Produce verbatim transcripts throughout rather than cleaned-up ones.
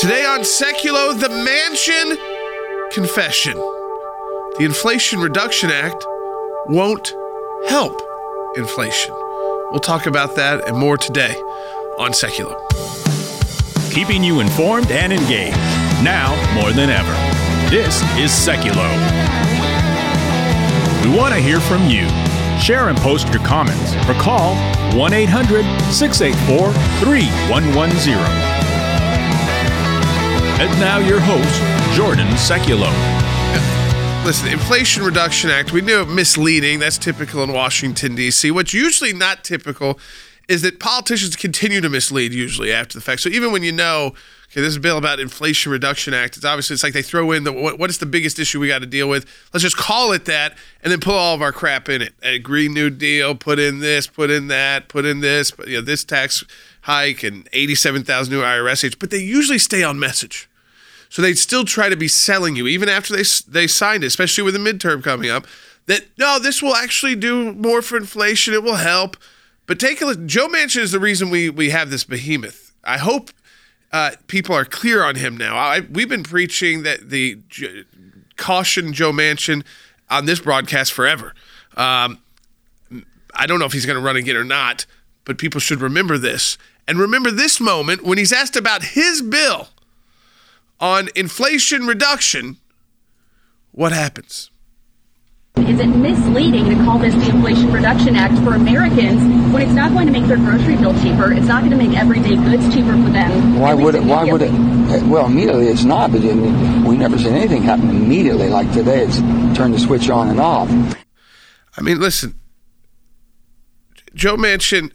Today on Seculo, the Manchin confession. The Inflation Reduction Act won't help inflation. We'll talk about that and more today on Seculo. Keeping you informed and engaged, now more than ever. This is Seculo. We want to hear from you. Share and post your comments or call one eight hundred six eight four three one one zero. And now your host, Jordan Seculo. Listen, the Inflation Reduction Act, we knew it misleading. That's typical in Washington, D C. What's usually not typical is that politicians continue to mislead usually after the fact. So even when you know, okay, this is a bill about Inflation Reduction Act, it's obviously, it's like they throw in the, what, what is the biggest issue we got to deal with? Let's just call it that and then put all of our crap in it. A Green New Deal, put in this, put in that, put in this, but you know, this tax hike and eighty-seven thousand new I R S agents, but they usually stay on message. So they'd still try to be selling you, even after they they signed it, especially with the midterm coming up, that, no, this will actually do more for inflation. It will help. But take a look. Joe Manchin is the reason we we have this behemoth. I hope uh, people are clear on him now. I, we've been preaching that the caution Joe Manchin on this broadcast forever. Um, I don't know if he's going to run again or not, but people should remember this. And remember this moment when he's asked about his bill on inflation reduction. What happens? Is it misleading to call this the Inflation Reduction Act for Americans when it's not going to make their grocery bill cheaper? It's not going to make everyday goods cheaper for them. Why would it? Why would it? Well, immediately it's not, but I mean, we never seen anything happen immediately like today. It's turned the switch on and off. I mean, listen, Joe Manchin,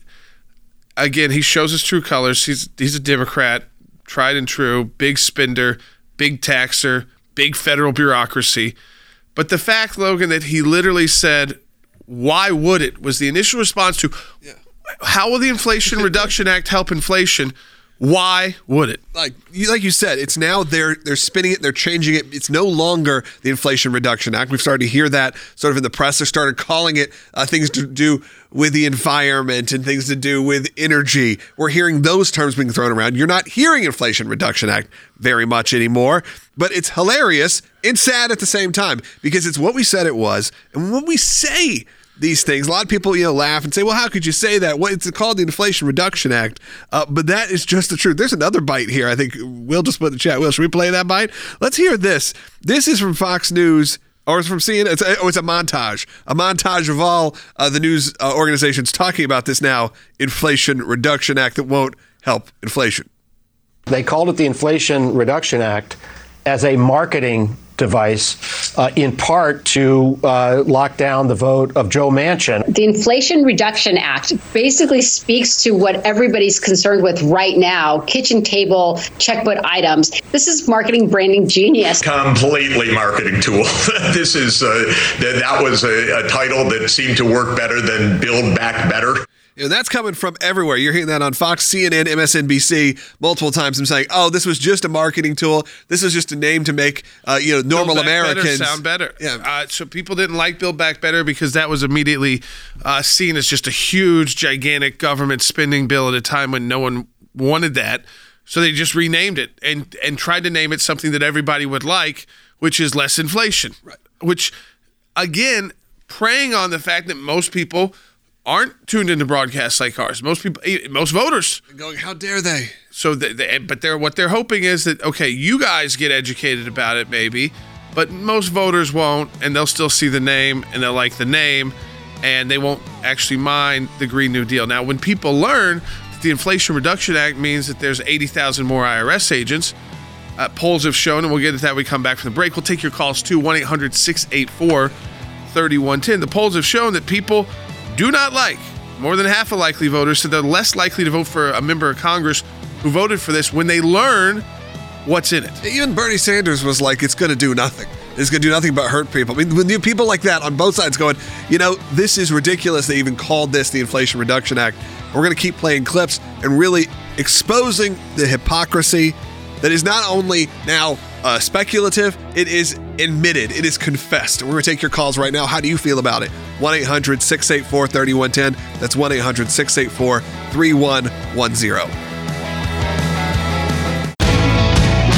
again, he shows his true colors. He's he's a Democrat, tried and true, big spender, big taxer, big federal bureaucracy. But the fact, Logan, that he literally said, why would it, was the initial response to, yeah. How will the Inflation Reduction Act help inflation? Why would it? Like you, like you said, it's now they're they're spinning it, they're changing it. It's no longer the Inflation Reduction Act. We've started to hear that sort of in the press. They started calling it uh, things to do with the environment and things to do with energy. We're hearing those terms being thrown around. You're not hearing Inflation Reduction Act very much anymore, but it's hilarious and sad at the same time because it's what we said it was, and when we say these things, a lot of people, you know, laugh and say, well, how could you say that? Well, it's called the Inflation Reduction Act, uh, but that is just the truth. There's another bite here. I think Will just put in the chat. Will, should we play that bite? Let's hear this. This is from Fox News, or it's from C N N. It's a, oh, it's a montage. A montage of all uh, the news uh, organizations talking about this now Inflation Reduction Act that won't help inflation. They called it the Inflation Reduction Act as a marketing device, uh, in part to uh, lock down the vote of Joe Manchin. The Inflation Reduction Act basically speaks to what everybody's concerned with right now, kitchen table checkbook items. This is marketing branding genius. Completely marketing tool. This is, uh, that was a, a title that seemed to work better than Build Back Better. You know, that's coming from everywhere. You're hearing that on Fox, C N N, M S N B C multiple times. I'm saying, oh, this was just a marketing tool. This is just a name to make, uh, you know, normal Build Back Americans Better sound better. Yeah. Uh, so people didn't like Build Back Better because that was immediately uh, seen as just a huge, gigantic government spending bill at a time when no one wanted that. So they just renamed it and and tried to name it something that everybody would like, which is less inflation. Right. Which, again, preying on the fact that most people aren't tuned into broadcasts like ours. Most people, most voters, going, how dare they? So, they, they, but they're what they're hoping is that, okay, you guys get educated about it, maybe, but most voters won't, and they'll still see the name and they'll like the name, and they won't actually mind the Green New Deal. Now, when people learn that the Inflation Reduction Act means that there's eighty thousand more I R S agents, uh, polls have shown, and we'll get to that when we come back from the break. We'll take your calls too, one eight hundred six eight four three one one zero. The polls have shown that people do not like, more than half of likely voters said they're less likely to vote for a member of Congress who voted for this when they learn what's in it. Even Bernie Sanders was like, it's going to do nothing. It's going to do nothing but hurt people. I mean, when you have people like that on both sides going, you know, this is ridiculous. They even called this the Inflation Reduction Act. We're going to keep playing clips and really exposing the hypocrisy that is not only now uh, speculative, it is admitted, it is confessed. We're going to take your calls right now. How do you feel about it? one eight hundred six eight four three one one zero. That's one eight hundred six eight four three one one zero.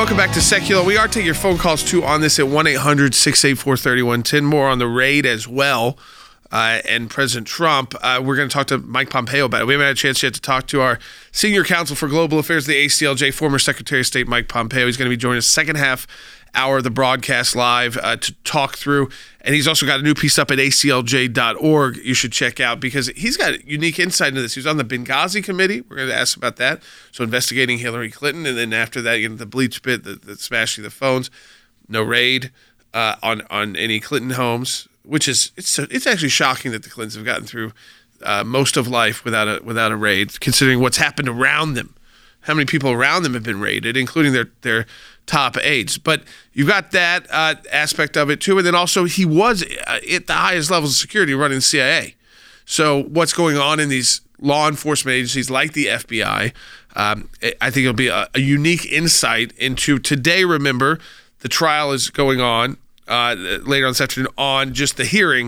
welcome back to Secular. We are taking your phone calls too on this at one eight hundred six eight four three one one zero. More on the raid as well. Uh, and President Trump. Uh, we're going to talk to Mike Pompeo about it. We haven't had a chance yet to talk to our Senior Counsel for Global Affairs of the A C L J, former Secretary of State Mike Pompeo. He's going to be joining us second half hour of the broadcast live uh, to talk through. And he's also got a new piece up at A C L J dot org you should check out because he's got unique insight into this. He was on the Benghazi committee. We're going to ask about that. So investigating Hillary Clinton. And then after that, you know, the bleach bit, the, the smashing the phones. No raid uh, on, on any Clinton homes. Which is it's it's actually shocking that the Clintons have gotten through uh, most of life without a without a raid, considering what's happened around them. How many people around them have been raided, including their their top aides. But you've got that uh, aspect of it too, and then also he was uh, at the highest levels of security running the C I A. So what's going on in these law enforcement agencies like the F B I? Um, I think it'll be a, a unique insight into today. Remember, the trial is going on. Uh, later on this afternoon on just the hearing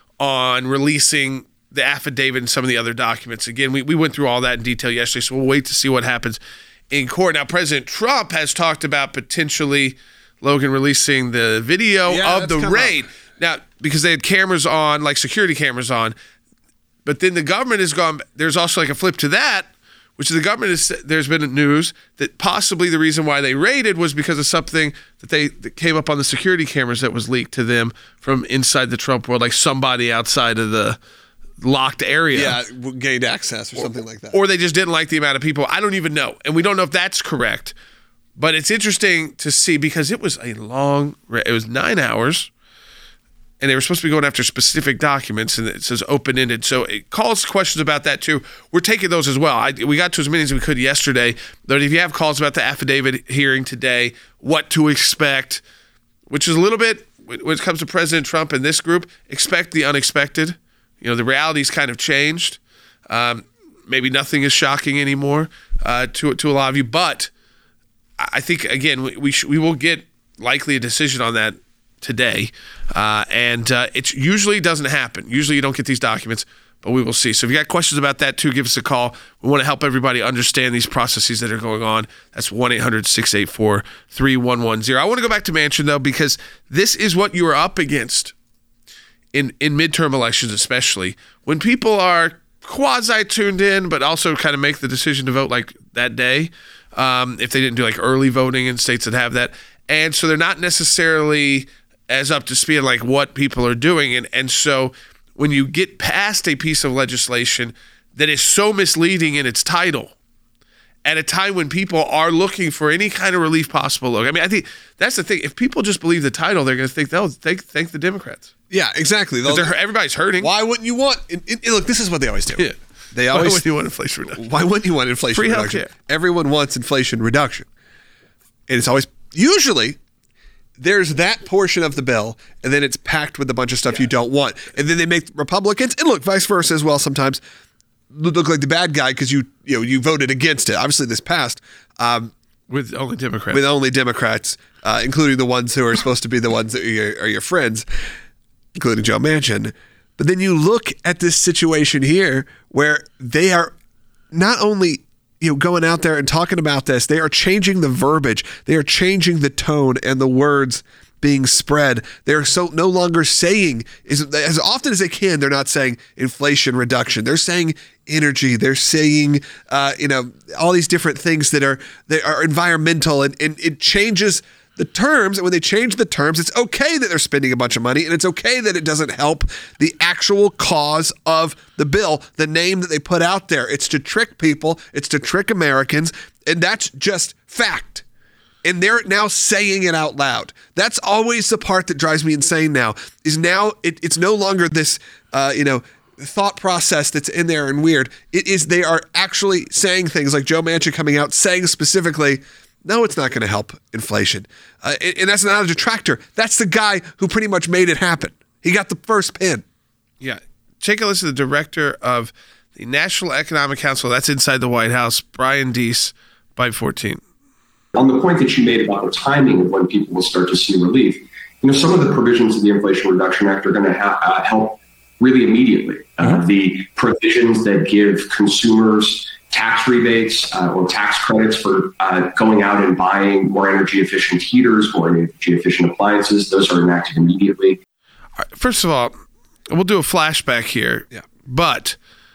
on releasing the affidavit and some of the other documents. Again, we, we went through all that in detail yesterday, so we'll wait to see what happens in court. Now, President Trump has talked about potentially, Logan, releasing the video yeah, of the raid. Up. Now, because they had cameras on, like security cameras on, but then the government has gone, there's also like a flip to that, which the government is, there's been news that possibly the reason why they raided was because of something that they that came up on the security cameras that was leaked to them from inside the Trump world, like somebody outside of the locked area. Yeah, gained access or something like that. Or they just didn't like the amount of people. I don't even know. And we don't know if that's correct. But it's interesting to see because it was a long, it was nine hours. And they were supposed to be going after specific documents, and it says open-ended. So it calls questions about that, too. We're taking those as well. I, we got to as many as we could yesterday. But if you have calls about the affidavit hearing today, what to expect, which is a little bit, when it comes to President Trump and this group, expect the unexpected. You know, the reality's kind of changed. Um, maybe nothing is shocking anymore uh, to, to a lot of you. But I think, again, we, we, sh- we will get likely a decision on that today, uh, and uh, it usually doesn't happen. Usually you don't get these documents, but we will see. So if you got questions about that too, give us a call. We want to help everybody understand these processes that are going on. That's one eight hundred six eight four three one one zero. I want to go back to Manchin, though, because this is what you are up against in, in midterm elections, especially when people are quasi-tuned in, but also kind of make the decision to vote like that day, um, if they didn't do like early voting in states that have that. And so they're not necessarily as up to speed like what people are doing. And and so when you get past a piece of legislation that is so misleading in its title at a time when people are looking for any kind of relief possible. Look, I mean, I think that's the thing. If people just believe the title, they're going to think, they'll thank, thank the Democrats. Yeah, exactly. Everybody's hurting. Why wouldn't you want, it, it, look, this is what they always do. Yeah. They always, why wouldn't you want inflation reduction? Why wouldn't you want inflation Free reduction? healthcare. Everyone wants inflation reduction. And it's always, usually, there's that portion of the bill, and then it's packed with a bunch of stuff yeah. you don't want. And then they make Republicans, and look, vice versa as well sometimes, look like the bad guy because you you know you voted against it. Obviously, this passed um, with only Democrats, with only Democrats, uh, including the ones who are supposed to be the ones that are your, are your friends, including Joe Manchin. But then you look at this situation here where they are not only you know, going out there and talking about this, they are changing the verbiage. They are changing the tone and the words being spread. They're so no longer saying, is as often as they can, they're not saying inflation reduction. They're saying energy. They're saying, uh, you know, all these different things that are that are environmental, and, and it changes the terms. And when they change the terms, it's okay that they're spending a bunch of money, and it's okay that it doesn't help the actual cause of the bill, the name that they put out there. It's to trick people. It's to trick Americans, and that's just fact. And they're now saying it out loud. That's always the part that drives me insane now, is now it, it's no longer this, uh, you know, thought process that's in there and weird. It is, they are actually saying things like Joe Manchin coming out saying specifically, no, it's not going to help inflation. Uh, and, and that's not a detractor. That's the guy who pretty much made it happen. He got the first pin. Yeah. Take a listen to the director of the National Economic Council. That's inside the White House, Brian Deese, by fourteen. On the point that you made about the timing of when people will start to see relief, you know, some of the provisions of the Inflation Reduction Act are going to ha- uh, help really immediately. Uh, the provisions that give consumers tax rebates uh, or tax credits for uh, going out and buying more energy efficient heaters, more energy efficient appliances. Those are enacted immediately. First of all, we'll do a flashback here. Yeah. But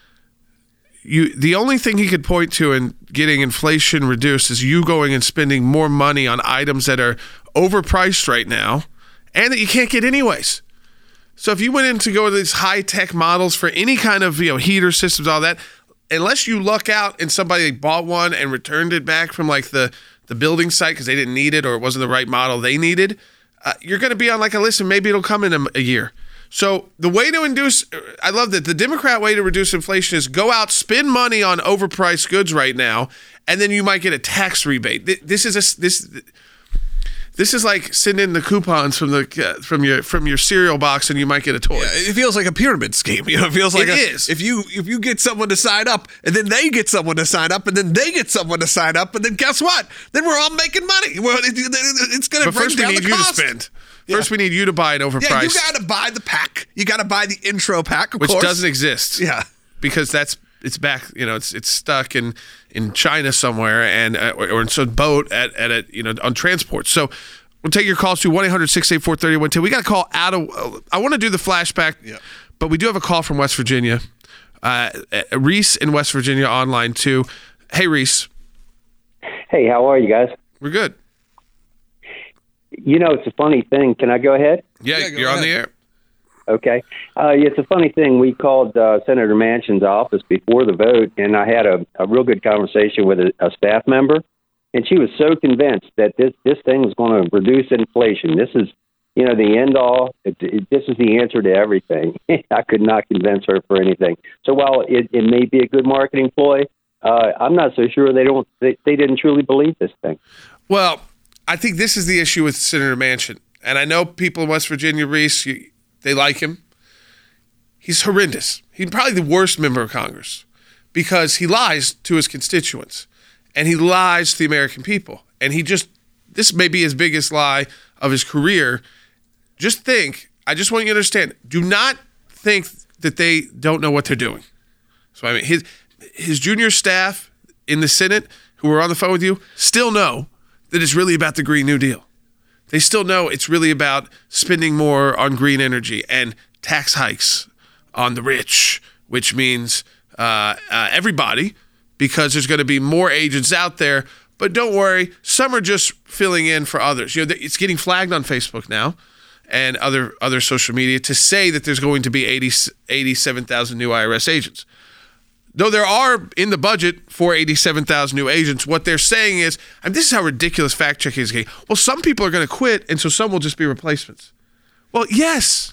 you, the only thing he could point to in getting inflation reduced is you going and spending more money on items that are overpriced right now and that you can't get anyways. So if you went in to go to these high-tech models for any kind of, you know, heater systems, all that, unless you luck out and somebody bought one and returned it back from like the, the building site because they didn't need it or it wasn't the right model they needed, uh, you're going to be on like a list and maybe it'll come in a, a year. So the way to induce, I love that the Democrat way to reduce inflation is go out, spend money on overpriced goods right now, and then you might get a tax rebate. This is a, this this is like sending the coupons from the uh, from your from your cereal box, and you might get a toy. Yeah, it feels like a pyramid scheme. You know, it feels like it a, is. If you if you get someone to sign up, and then they get someone to sign up, and then they get someone to sign up, and then guess what? Then we're all making money. Well, it, it, it's going to bring first down we need the you cost. to spend. First, yeah. we need you to buy an overpriced. Yeah, you got to buy the pack. You got to buy the intro pack, of which course. doesn't exist. Yeah, because that's it's back. You know, it's it's stuck in, in China somewhere, and uh, or, or in some boat at at a, you know on transport. So we'll take your calls to one eight hundred six eight four three oh one two. We got a call out of. Uh, I want to do the flashback, yeah. but we do have a call from West Virginia. Uh, Reese in West Virginia online too. Hey, Reese. Hey, how are you guys? We're good. You know, it's a funny thing. Can I go ahead? Yeah, yeah you're ahead. On the air. Okay. Uh, it's a funny thing. We called uh, Senator Manchin's office before the vote, and I had a, a real good conversation with a, a staff member, and she was so convinced that this, this thing was going to reduce inflation. This is, you know, the end all. It, it, this is the answer to everything. I could not convince her for anything. So while it, it may be a good marketing ploy, uh, I'm not so sure they don't. They, they didn't truly believe this thing. Well, I think this is the issue with Senator Manchin. And I know people in West Virginia, Reese, you, they like him. He's horrendous. He's probably the worst member of Congress because he lies to his constituents and he lies to the American people. And he just, this may be his biggest lie of his career. Just think, I just want you to understand, do not think that they don't know what they're doing. So, I mean, his, his junior staff in the Senate who were on the phone with you still know that it's really about the Green New Deal. They still know it's really about spending more on green energy and tax hikes on the rich, which means uh, uh, everybody, because there's going to be more agents out there. But don't worry, some are just filling in for others. You know, it's getting flagged on Facebook now and other other social media to say that there's going to be eighty, eighty-seven thousand new I R S agents. Though there are in the budget for eighty-seven thousand new agents, what they're saying is, and this is how ridiculous fact-checking is getting, well, some people are going to quit, and so some will just be replacements. Well, yes.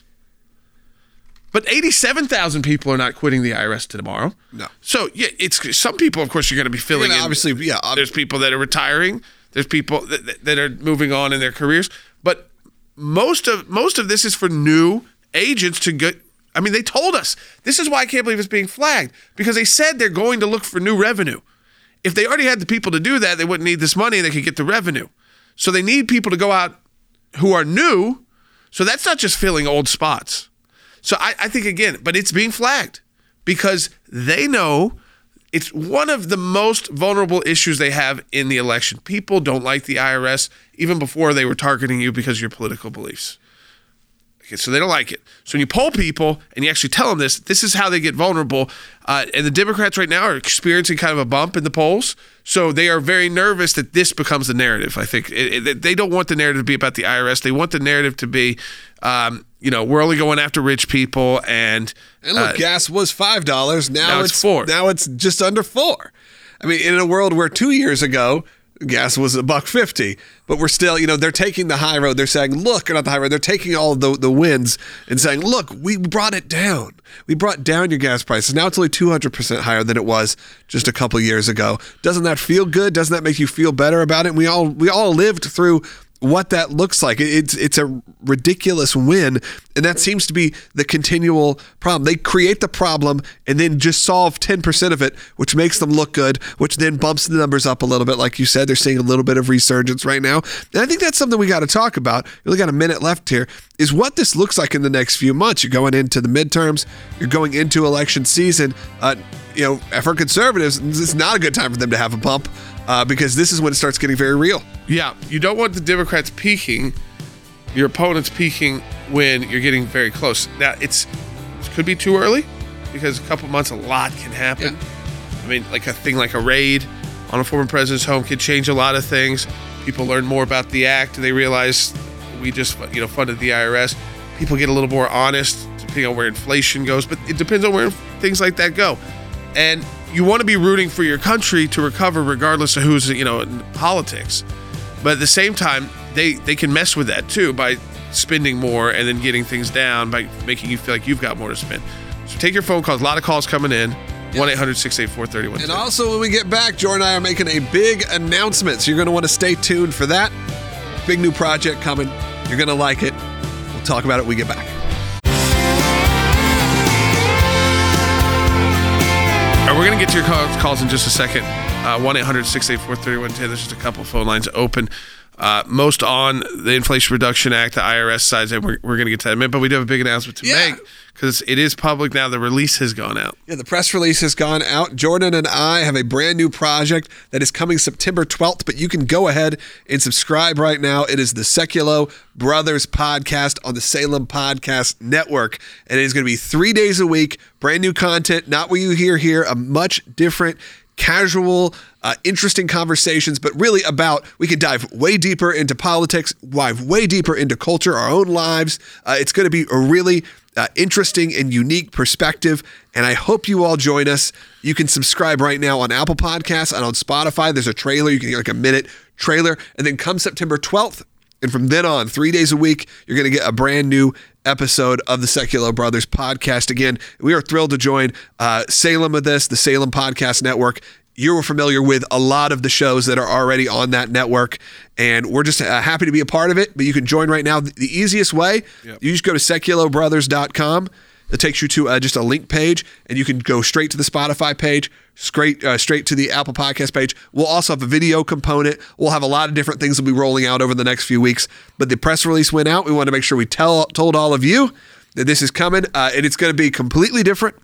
But eighty-seven thousand people are not quitting the I R S tomorrow. No. So, yeah, it's some people, of course, you're going to be filling yeah, in. Obviously, yeah. Ob- There's people that are retiring. There's people that, that are moving on in their careers. But most of most of this is for new agents to get. I mean, they told us. This is why I can't believe it's being flagged, because they said they're going to look for new revenue. If they already had the people to do that, they wouldn't need this money and they could get the revenue. So they need people to go out who are new. So that's not just filling old spots. So I, I think, again, but it's being flagged because they know it's one of the most vulnerable issues they have in the election. People don't like the I R S even before they were targeting you because of your political beliefs. Okay, so they don't like it. So when you poll people and you actually tell them this, this is how they get vulnerable. Uh, and the Democrats right now are experiencing kind of a bump in the polls. So they are very nervous that this becomes the narrative. I think it, it, they don't want the narrative to be about the I R S. They want the narrative to be, um, you know, we're only going after rich people. And and look, uh, gas was five dollars. Now, now it's, it's four. Now it's just under four. I mean, in a world where two years ago, gas was a buck fifty, but we're still, you know, they're taking the high road. They're saying, look, or not the high road. They're taking all the the wins and saying, look, we brought it down. We brought down your gas prices. Now it's only two hundred percent higher than it was just a couple years ago. Doesn't that feel good? Doesn't that make you feel better about it? We all we all lived through what that looks like. It's it's a ridiculous win, and that seems to be the continual problem. They create the problem and then just solve ten percent of it, which makes them look good, which then bumps the numbers up a little bit. Like you said, they're seeing a little bit of resurgence right now. And I think that's something we got to talk about. We only got a minute left here, is what this looks like in the next few months. You're going into the midterms, you're going into election season. Uh, you know, for conservatives, this is not a good time for them to have a pump. Uh, because this is when it starts getting very real. Yeah, you don't want the Democrats peaking, your opponents peaking when you're getting very close. Now, it's it could be too early because a couple months, a lot can happen. Yeah. I mean, like a thing like a raid on a former president's home could change a lot of things. People learn more about the act. They realize we just you know funded the I R S. People get a little more honest depending on where inflation goes, but it depends on where things like that go. And you want to be rooting for your country to recover regardless of who's, you know, in politics. But at the same time, they, they can mess with that too by spending more and then getting things down by making you feel like you've got more to spend. So take your phone calls. A lot of calls coming in. one eight hundred six eight four three one two. And also when we get back, Jordan and I are making a big announcement. So you're going to want to stay tuned for that. Big new project coming. You're going to like it. We'll talk about it when we get back. We're going to get to your calls, calls in just a second. Uh, one eight hundred six eight four three one two. There's just a couple phone lines open. Uh, most on the Inflation Reduction Act, the I R S side. And we're, we're going to get to that in a minute. But we do have a big announcement to yeah. make because it is public now. The release has gone out. Yeah, the press release has gone out. Jordan and I have a brand new project that is coming September twelfth. But you can go ahead and subscribe right now. It is the Sekulow Brothers podcast on the Salem Podcast Network. And it is going to be three days a week. Brand new content, not what you hear here, a much different, casual, uh, interesting conversations, but really about, we can dive way deeper into politics, dive way deeper into culture, our own lives. Uh, it's going to be a really uh, interesting and unique perspective, and I hope you all join us. You can subscribe right now on Apple Podcasts and on Spotify. There's a trailer. You can get like a minute trailer, and then come September twelfth, and from then on, three days a week, you're going to get a brand new episode of the Sekulow Brothers podcast. Again, we are thrilled to join uh, Salem with this, the Salem Podcast Network. You're familiar with a lot of the shows that are already on that network, and we're just uh, happy to be a part of it. But you can join right now. The easiest way, yep. you just go to Sekulow Brothers dot com. It takes you to uh, just a link page, and you can go straight to the Spotify page, straight uh, straight to the Apple Podcast page. We'll also have a video component. We'll have a lot of different things that we'll be rolling out over the next few weeks. But the press release went out. We want to make sure we tell told all of you that this is coming, uh, and it's going to be completely different.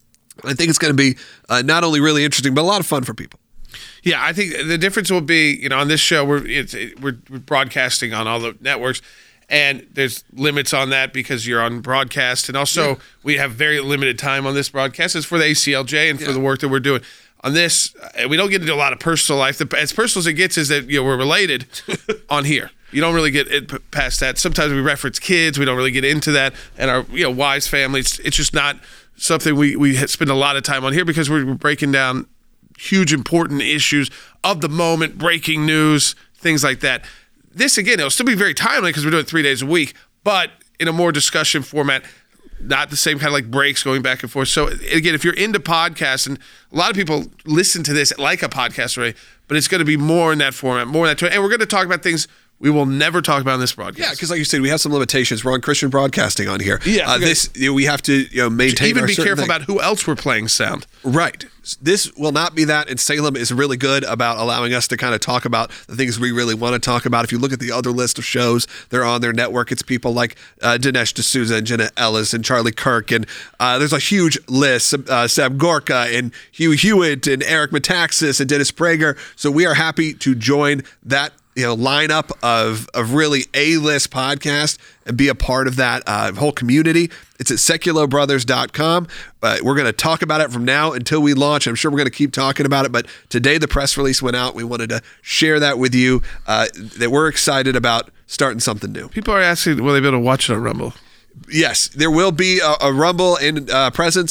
I think it's going to be uh, not only really interesting, but a lot of fun for people. Yeah, I think the difference will be, you know, on this show, we're it's, it, we're, we're broadcasting on all the networks. And there's limits on that because you're on broadcast. And also, yeah. we have very limited time on this broadcast. It's for the A C L J and for yeah. the work that we're doing. On this, we don't get into a lot of personal life. The, as personal as it gets is that you know we're related on here. You don't really get it past that. Sometimes we reference kids. We don't really get into that. And our you know wives, families. It's just not something we, we spend a lot of time on here because we're breaking down huge, important issues of the moment, breaking news, things like that. This, again, it'll still be very timely because we're doing it three days a week, but in a more discussion format, not the same kind of like breaks going back and forth. So, again, if you're into podcasts, and a lot of people listen to this like a podcast already, but it's going to be more in that format, more in that, and we're going to talk about things we will never talk about in this broadcast. Yeah, because like you said, we have some limitations. We're on Christian broadcasting on here. Yeah, uh, this you know, we have to you know maintain. Even our be careful thing. about who else we're playing sound. Right. This will not be that, and Salem is really good about allowing us to kind of talk about the things we really want to talk about. If you look at the other list of shows they're on their network, it's people like uh, Dinesh D'Souza and Jenna Ellis and Charlie Kirk, and uh, there's a huge list, uh, Seb Gorka and Hugh Hewitt and Eric Metaxas and Dennis Prager. So we are happy to join that you know, lineup of of really A-list podcast and be a part of that uh, whole community. It's at Sekulow Brothers dot com. Uh, we're going to talk about it from now until we launch. I'm sure we're going to keep talking about it, but today the press release went out. We wanted to share that with you, uh, that we're excited about starting something new. People are asking, will they be able to watch it on Rumble? Yes, there will be a, a Rumble and uh, presence.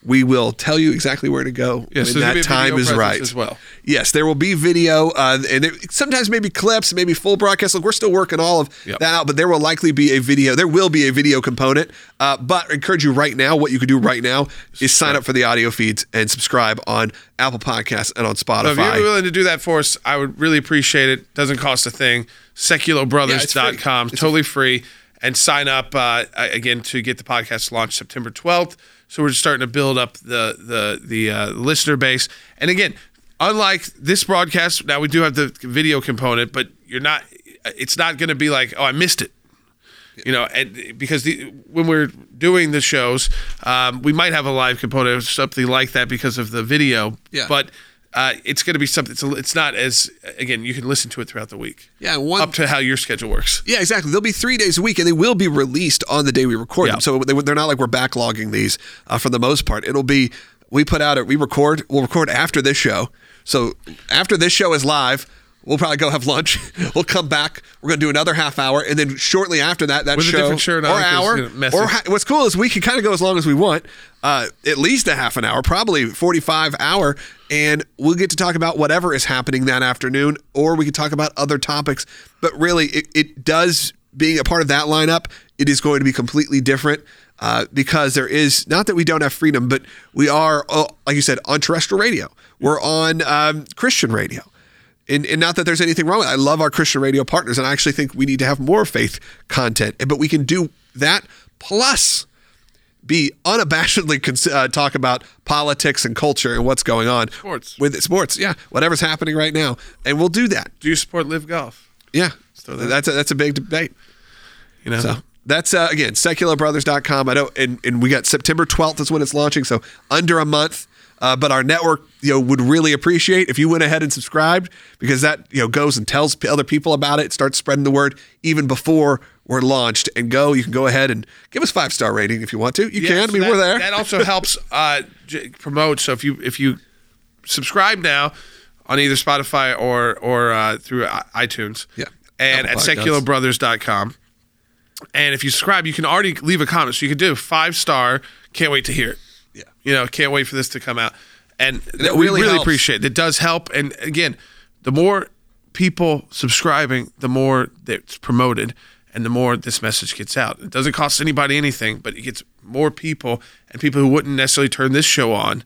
we will tell you exactly where to go Yes, when there's gonna be that a time video is presence right. as well. Yes, there will be video, uh, and there, sometimes maybe clips, maybe full broadcast. Look, we're still working all of Yep. that out, but there will likely be a video. There will be a video component. Uh, but I encourage you right now, what you could do right now is sign up for the audio feeds and subscribe on Apple Podcasts and on Spotify. So if you're willing to do that for us, I would really appreciate it. Doesn't cost a thing. secular brothers dot com, Yeah, it's totally free. And sign up, uh, again, to get the podcast launched September twelfth. So we're just starting to build up the the the uh, listener base. And again, unlike this broadcast, now we do have the video component, but you're not. It's not going to be like, oh, I missed it. You know, and because the, when we're doing the shows, um, we might have a live component or something like that because of the video. Yeah. But uh, it's going to be something. It's, a, it's not as again. You can listen to it throughout the week. Yeah, one, up to how your schedule works. Yeah, exactly. They'll be three days a week, and they will be released on the day we record Yeah. them. So they, they're not like we're backlogging these uh, for the most part. It'll be we put out it. We record. We'll record after this show. So after this show is live, we'll probably go have lunch. We'll come back. We're going to do another half hour, and then shortly after that, that With a show different shirt or on, 'cause, hour you know, messy. or ha- what's cool is we can kind of go as long as we want. Uh, at least a half an hour, probably forty-five hour, and we'll get to talk about whatever is happening that afternoon, or we can talk about other topics. But really, it, it does, being a part of that lineup, it is going to be completely different uh, because there is, not that we don't have freedom, but we are, uh, like you said, on terrestrial radio. We're on um, Christian radio. And, and not that there's anything wrong with it. I love our Christian radio partners, and I actually think we need to have more faith content. But we can do that plus be unabashedly cons- uh, talk about politics and culture and what's going on. Sports. With sports, yeah. Whatever's happening right now. And we'll do that. Do you support Live Golf? Yeah. So that- that's, a, that's a big debate. You know. So that's, uh, again, secular brothers dot com. I know, and, and we got September twelfth is when it's launching, so under a month. Uh, but our network, you know, would really appreciate if you went ahead and subscribed, because that, you know, goes and tells p- other people about it, starts spreading the word even before we're launched. And go, you can go ahead and give us five star rating if you want to. You Yeah, can. so I mean, that, we're there. That also helps uh, j- promote. So if you if you subscribe now on either Spotify or or uh, through i- iTunes, Yeah. and Apple at Podcasts. secular brothers dot com, and if you subscribe, you can already leave a comment. So you can do five star. Can't wait to hear it. Yeah. You know, can't wait for this to come out. And it we really really helps. appreciate it. It does help. And again, the more people subscribing, the more that's promoted and the more this message gets out. It doesn't cost anybody anything, but it gets more people and people who wouldn't necessarily turn this show on.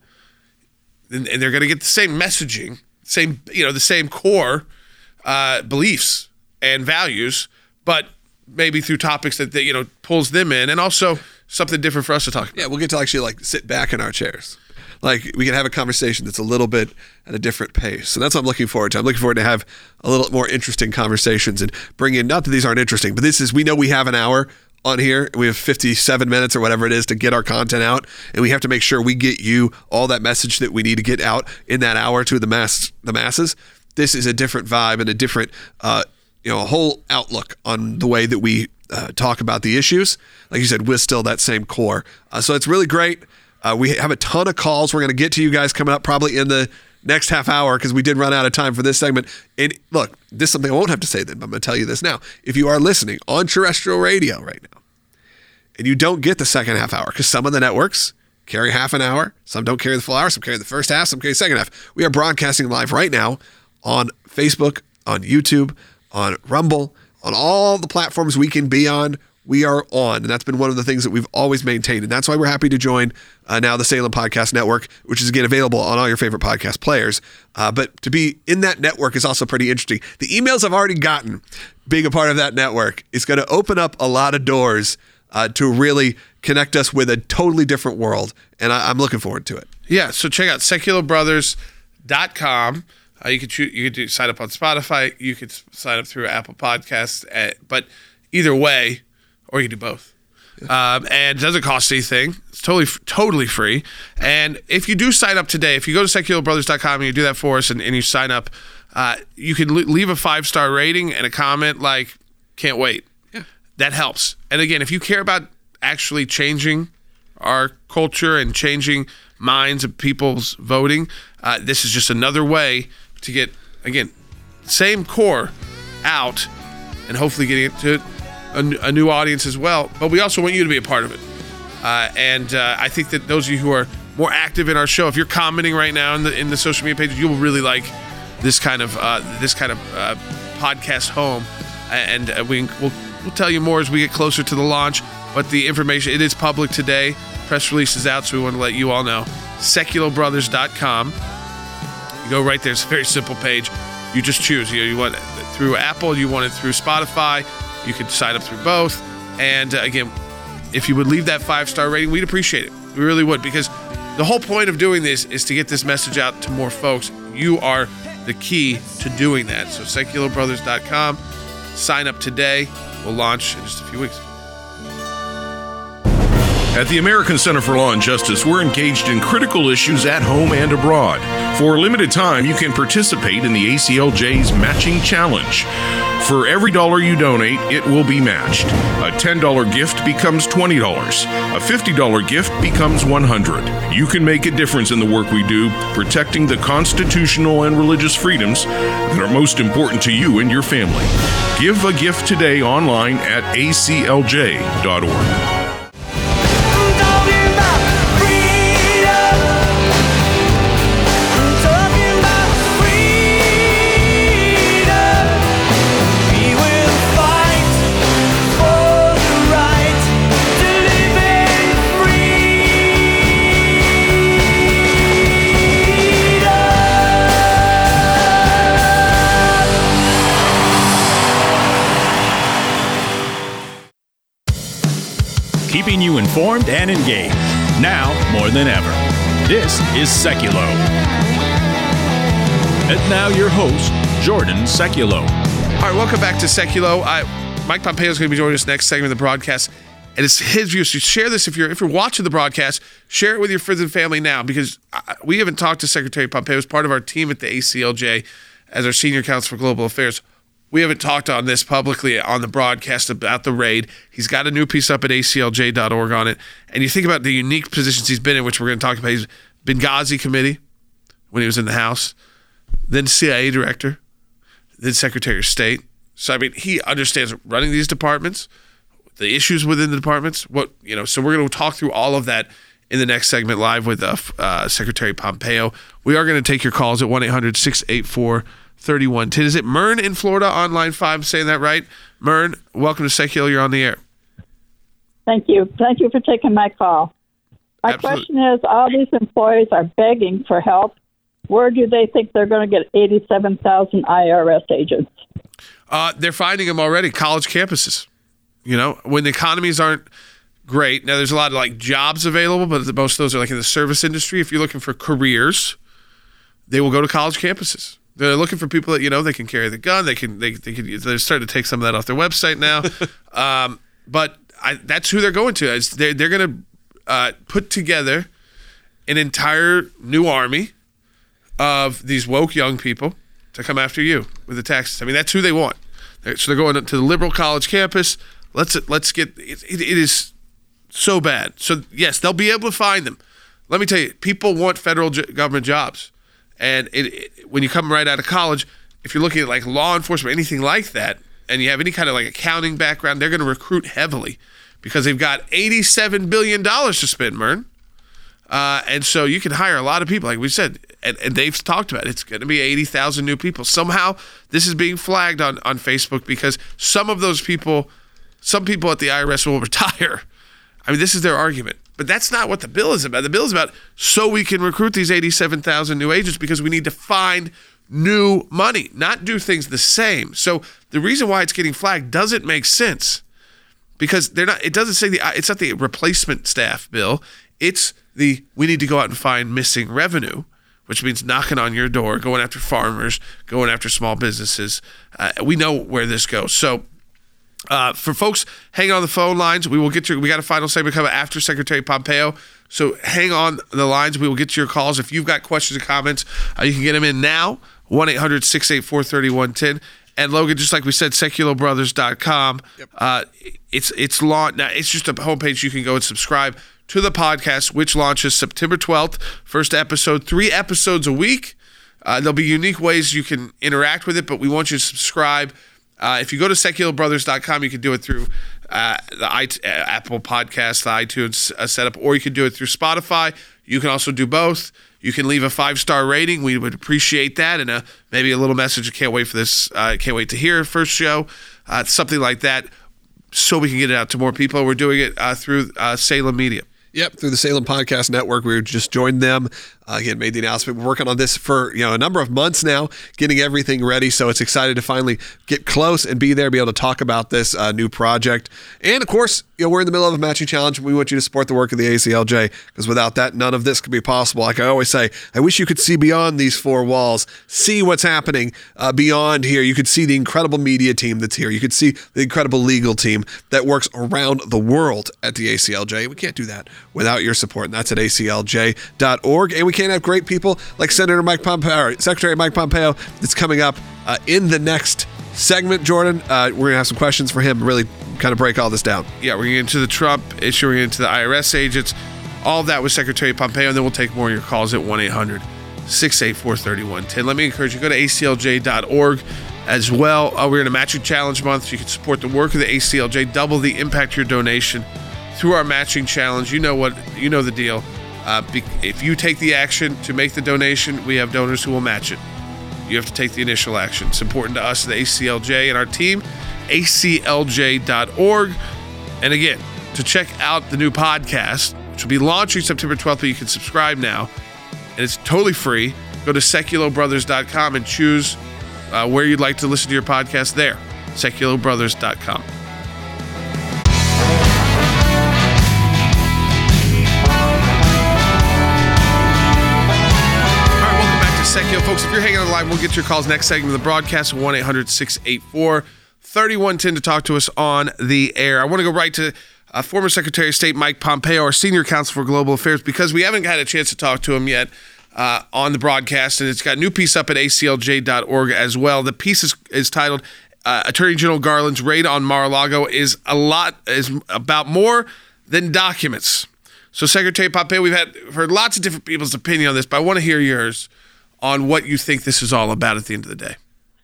And and they're going to get the same messaging, same, you know, the same core uh, beliefs and values, but maybe through topics that, that, you know, pulls them in, and also something different for us to talk about. Yeah, we'll get to actually like sit back in our chairs. Like we can have a conversation that's a little bit at a different pace. So that's what I'm looking forward to. I'm looking forward to have a little more interesting conversations and bring in, not that these aren't interesting, but this is, we know we have an hour on here. We have fifty-seven minutes or whatever it is to get our content out. And we have to make sure we get you all that message that we need to get out in that hour to the mass, the masses. This is a different vibe and a different, uh, you know, a whole outlook on the way that we uh, talk about the issues. Like you said, we're still that same core. Uh, so it's really great. Uh, we have a ton of calls. We're going to get to you guys coming up probably in the next half hour because we did run out of time for this segment. And look, this is something I won't have to say then, but I'm going to tell you this now. If you are listening on terrestrial radio right now and you don't get the second half hour, because some of the networks carry half an hour, some don't carry the full hour, some carry the first half, some carry the second half. We are broadcasting live right now on Facebook, on YouTube, on Rumble, on all the platforms we can be on. We are on, and that's been one of the things that we've always maintained, and that's why we're happy to join uh, now the Salem Podcast Network, which is, again, available on all your favorite podcast players. Uh, but to be in that network is also pretty interesting. The emails I've already gotten, being a part of that network, is going to open up a lot of doors uh, to really connect us with a totally different world, and I, I'm looking forward to it. Yeah, so check out secular brothers dot com. Uh, you could choose, you could do, sign up on Spotify. You could s- sign up through Apple Podcasts. Uh, but either way, or you can do both. Um, and it doesn't cost anything. It's totally totally free. And if you do sign up today, if you go to secular brothers dot com and you do that for us and, and you sign up, uh, you can l- leave a five-star rating and a comment like, can't wait. Yeah. That helps. And again, if you care about actually changing our culture and changing minds of people's voting, uh, this is just another way to get, again, same core out and hopefully getting it to a, a new audience as well. But we also want you to be a part of it. Uh, and uh, I think that those of you who are more active in our show. If you're commenting right now in the in the social media pages, you'll really like this kind of uh, this kind of uh, podcast home, and uh, we we'll, we'll tell you more as we get closer to the launch. But the information, it is public today. Press release is out, so we want to let you all know. Sekulow Brothers dot com. You go right there. It's a very simple page. You just choose. You, you want it through Apple. You want it through Spotify. You can sign up through both. And uh, again, if you would leave that five-star rating, we'd appreciate it. We really would, because the whole point of doing this is to get this message out to more folks. You are the key to doing that. So Sekulow Brothers dot com. Sign up today. We'll launch in just a few weeks. At the American Center for Law and Justice, we're engaged in critical issues at home and abroad. For a limited time, you can participate in the A C L J's Matching Challenge. For every dollar you donate, it will be matched. A ten dollars gift becomes twenty dollars. A fifty dollars gift becomes one hundred dollars. You can make a difference in the work we do, protecting the constitutional and religious freedoms that are most important to you and your family. Give a gift today online at A C L J dot org. Keeping you informed and engaged, now more than ever. This is Sekulow. And now your host, Jordan Sekulow. All right, welcome back to Sekulow. I, Mike Pompeo is going to be joining us next segment of the broadcast, and it's his view. So share this if you're if you're watching the broadcast. Share it with your friends and family now, because I, we haven't talked to Secretary Pompeo as part of our team at the A C L J as our senior counsel for global affairs. We haven't talked on this publicly on the broadcast about the raid. He's got a new piece up at A C L J dot org on it. And you think about the unique positions he's been in, which we're going to talk about. He's Benghazi Committee when he was in the House, then C I A Director, then Secretary of State. So, I mean, he understands running these departments, the issues within the departments. What you know. So we're going to talk through all of that in the next segment live with uh, uh, Secretary Pompeo. We are going to take your calls at one eight hundred six eight four thirty-one ten. Is it Mern in Florida on line five? I'm saying that right? Mern, welcome to Sekulow. You're on the air. Thank you. Thank you for taking my call. My Absolutely. question is, all these employees are begging for help. Where do they think they're going to get eighty-seven thousand I R S agents? Uh, they're finding them already, college campuses. You know, when the economies aren't great. Now, there's a lot of like jobs available, but most of those are like in the service industry. If you're looking for careers, they will go to college campuses. They're looking for people that, you know, they can carry the gun. They can, they, they can, they're starting to take some of that off their website now. um, but I, that's who they're going to. It's, they're they're going to uh, put together an entire new army of these woke young people to come after you with the taxes. I mean, that's who they want. They're, so they're going to the liberal college campus. Let's let's get it, it, it is so bad. So yes, they'll be able to find them. Let me tell you, people want federal jo- government jobs. And it, it, when you come right out of college, if you're looking at like law enforcement, anything like that, and you have any kind of like accounting background, they're going to recruit heavily because they've got eighty-seven billion dollars to spend, Mern. Uh, and so you can hire a lot of people, like we said, and, and they've talked about it. It's going to be eighty thousand new people. Somehow this is being flagged on, on Facebook because some of those people, some people at the I R S will retire. I mean, this is their argument. But that's not what the bill is about. The bill is about so we can recruit these eighty-seven thousand new agents because we need to find new money, not do things the same. So the reason why it's getting flagged doesn't make sense because they're not. It doesn't say the. It's not the replacement staff bill. It's the we need to go out and find missing revenue, which means knocking on your door, going after farmers, going after small businesses. Uh, we know where this goes. So. Uh, for folks, hang on the phone lines. We will get your. We got a final segment coming after Secretary Pompeo. So hang on the lines. We will get to your calls. If you've got questions or comments, uh, you can get them in now. one eight hundred six eight four three one one zero. And Logan, just like we said, Sekulow Brothers dot com. Yep. Uh, it's it's launch now. It's just a homepage you can go and subscribe to the podcast, which launches September twelfth. First episode, three episodes a week. Uh, there'll be unique ways you can interact with it, but we want you to subscribe. Uh, if you go to secular brothers dot com, you can do it through uh, the I- uh, Apple Podcast, the iTunes uh, setup, or you can do it through Spotify. You can also do both. You can leave a five-star rating. We would appreciate that, and uh, maybe a little message. I can't wait for this. I uh, can't wait to hear first show, uh, something like that, so we can get it out to more people. We're doing it uh, through uh, Salem Media. Yep, through the Salem Podcast Network. We just joined them. Uh, again, made the announcement. We're working on this for you know a number of months now, getting everything ready. So it's excited to finally get close and be there, be able to talk about this uh, new project. And of course, you know we're in the middle of a matching challenge. We want you to support the work of the A C L J because without that, none of this could be possible. Like I always say, I wish you could see beyond these four walls, see what's happening uh, beyond here. You could see the incredible media team that's here. You could see the incredible legal team that works around the world at the A C L J. We can't do that without your support, and that's at A C L J dot org. And we can't have great people like Senator Mike Pompeo, or Secretary Mike Pompeo, that's coming up uh, in the next segment, Jordan. Uh, we're going to have some questions for him, really kind of break all this down. Yeah, we're going to get into the Trump issue, we're going to get into the I R S agents, all of that with Secretary Pompeo, and then we'll take more of your calls at one eight hundred six eight four three one one zero. Let me encourage you, go to A C L J dot org as well. Uh, we're in a matching challenge month, so you can support the work of the A C L J, double the impact of your donation through our matching challenge. You know what, you know the deal. Uh, be, if you take the action to make the donation, we have donors who will match it. You have to take the initial action. It's important to us, the A C L J and our team, A C L J dot org. And again, to check out the new podcast, which will be launching September twelfth, but you can subscribe now, and it's totally free. Go to secular brothers dot com and choose uh, where you'd like to listen to your podcast there, secular brothers dot com. Secular, folks, if you're hanging on the line, we'll get your calls next segment of the broadcast, one eight hundred six eight four three one one zero to talk to us on the air. I want to go right to uh, former Secretary of State Mike Pompeo, our Senior Counsel for Global Affairs, because we haven't had a chance to talk to him yet uh, on the broadcast, and it's got a new piece up at A C L J dot org as well. The piece is, is titled uh, Attorney General Garland's Raid on Mar-a-Lago is a lot, is about more than documents. So Secretary Pompeo, we've had heard lots of different people's opinion on this, but I want to hear yours on what you think this is all about at the end of the day.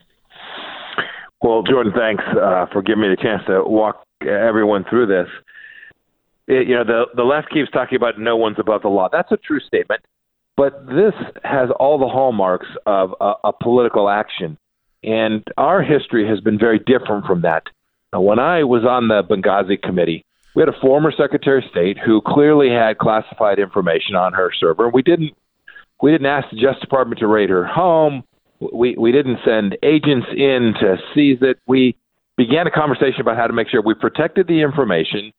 Well, Jordan, thanks uh, for giving me the chance to walk everyone through this. It, you know, the, the left keeps talking about no one's above the law. That's a true statement, but this has all the hallmarks of a, a political action, and our history has been very different from that. Now, when I was on the Benghazi committee, we had a former Secretary of State who clearly had classified information on her server. We didn't We didn't ask the Justice Department to raid her home. We we didn't send agents in to seize it. We began a conversation about how to make sure we protected the information